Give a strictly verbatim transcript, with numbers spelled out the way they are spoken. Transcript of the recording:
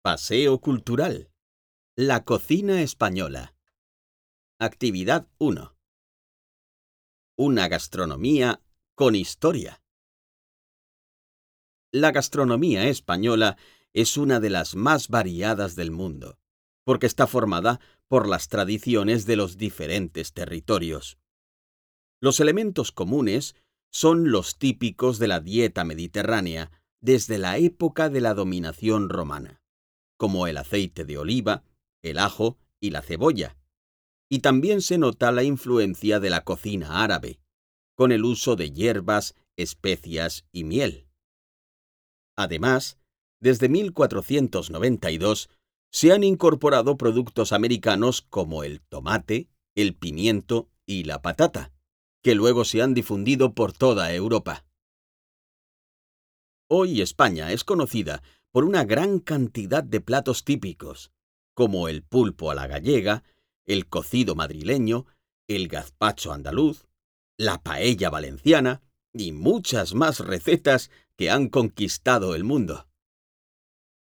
Paseo cultural. La cocina española. Actividad uno. Una gastronomía con historia. La gastronomía española es una de las más variadas del mundo, porque está formada por las tradiciones de los diferentes territorios. Los elementos comunes son los típicos de la dieta mediterránea desde la época de la dominación romana, como el aceite de oliva, el ajo y la cebolla. Y también se nota la influencia de la cocina árabe, con el uso de hierbas, especias y miel. Además, desde mil cuatrocientos noventa y dos se han incorporado productos americanos como el tomate, el pimiento y la patata, que luego se han difundido por toda Europa. Hoy España es conocida por una gran cantidad de platos típicos, como el pulpo a la gallega, el cocido madrileño, el gazpacho andaluz, la paella valenciana y muchas más recetas que han conquistado el mundo.